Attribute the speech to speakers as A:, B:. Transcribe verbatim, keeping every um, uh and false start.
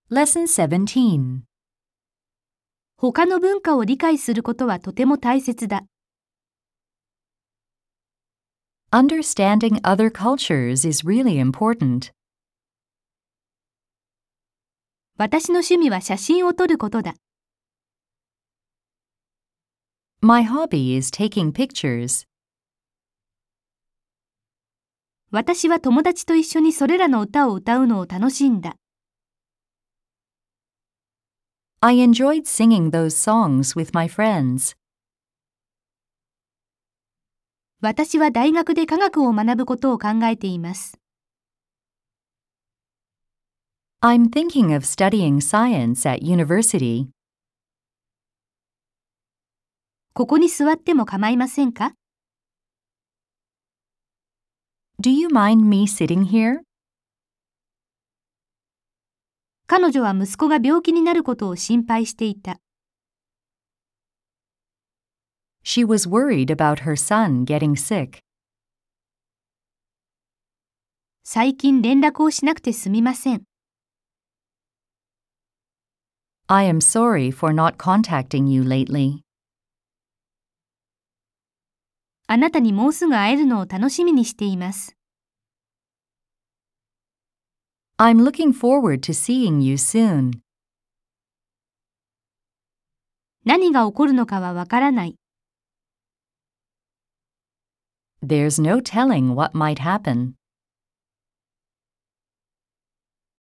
A: Lesson seventeen.
B: 他の文化を理解することはとても大切だ。
A: Understanding other cultures is really important.
B: 私の趣味は写真を撮ることだ。
A: My hobby is taking pictures.
B: 私は友達と一緒にそれらの歌を歌うのを楽しんだ。
A: I enjoyed singing those songs with my friends.
B: 私は大学で科学を学ぶことを考えています。
A: I'm thinking of studying science at university.
B: ここに座っても構いませんか？
A: Do you mind me sitting here?
B: 彼女は息子が病気になることを心配していた。
A: She was worried about her son getting sick.
B: 最近連絡をしなくてすみません。
A: I am sorry for not contacting you lately.
B: あなたにもうすぐ会えるのを楽しみにしています。
A: I'm looking forward to seeing you soon.
B: 何が起こるのかはわからない。
A: There's no telling what might happen.